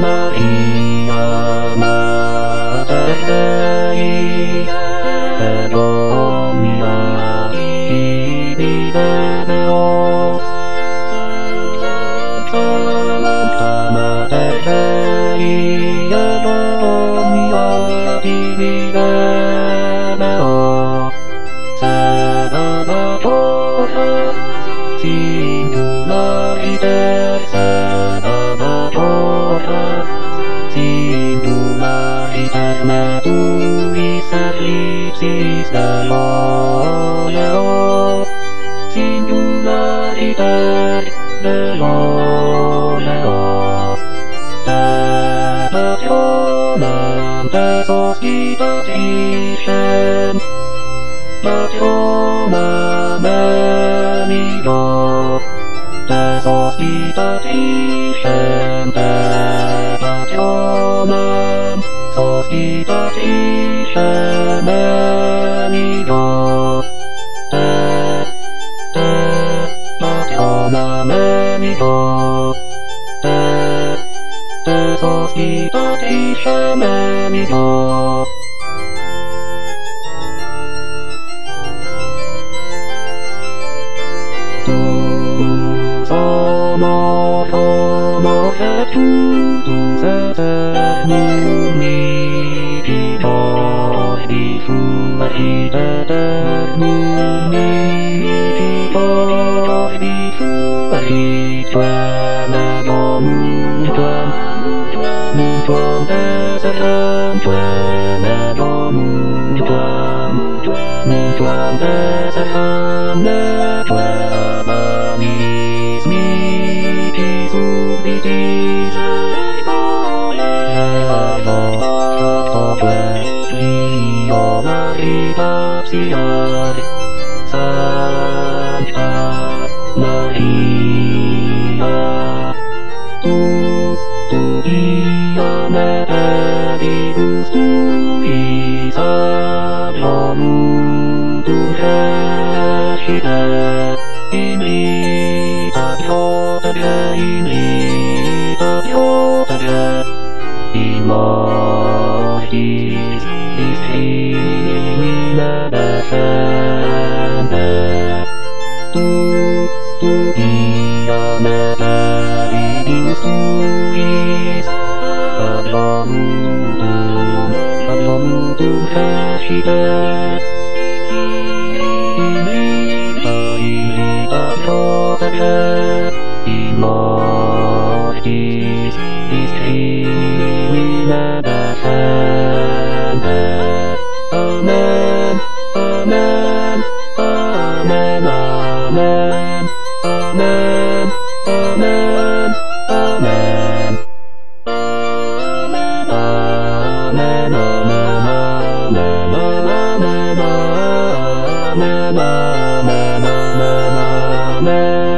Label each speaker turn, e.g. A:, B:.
A: マリアマテレイエドミアイビデベオサンタマテレイエドミアイビデベオセナバトハシンドマイデセナバトハシンドマイデメトリセリシスデロレオシンドマイデレロレオデバテョナンデソスキタティシェンバテョナメミロデソスキタティシェンデバテョナソスキタティシェメミロデバテョナメミロデソスキタティシェメミロSono homo et tutus et eternum mihitor fuit et eternum mihitor fuit quem mutuam deseram quem mutuam deseram quem amis mitis ubitis Io Maria Psiar Santa Maria Tu Dia Medibus Tuis Abiorum Tu Recite in mortis discrimine descende tu dia medibus tuis abiorum tu recite in mortis discrimine descende Amen, Amen, Amen, Amen, Amen, Amen, Amen. Amen, Amen, Amen, Amen, Amen, Amen, Amen, Amen.